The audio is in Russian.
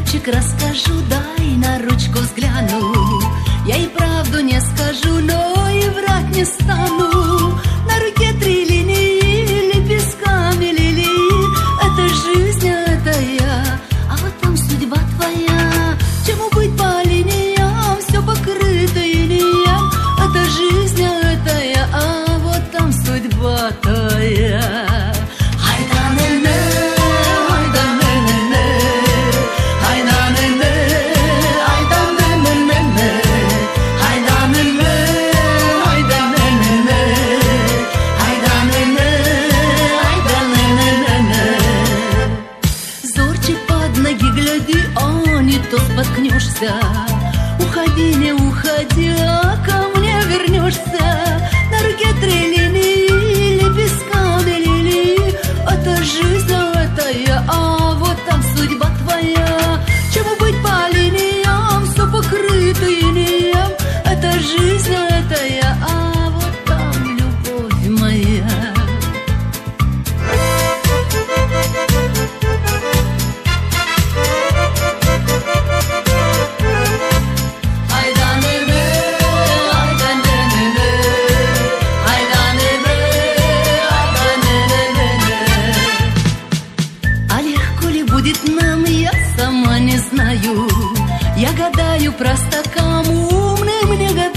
Любчик, расскажу, дай на ручку взгляну. Я и правду не скажу, но и врать не стану. На руке 3 линии, лепестками лилии. Это жизнь, это я, а вот там судьба твоя. Чему быть по линиям, все покрыто инеем. Это жизнь, это я, а вот там судьба твоя. То споткнешься, уходи, не уходи, а ко мне вернешься. На руке 3 линии, лепестками лилии. Это жизнь, это я, а вот там судьба твоя. Чему быть по линиям, все покрыто инеем. Это жизнь, это я, а вот там любовь моя. Я гадаю простакам умным, не гадаю.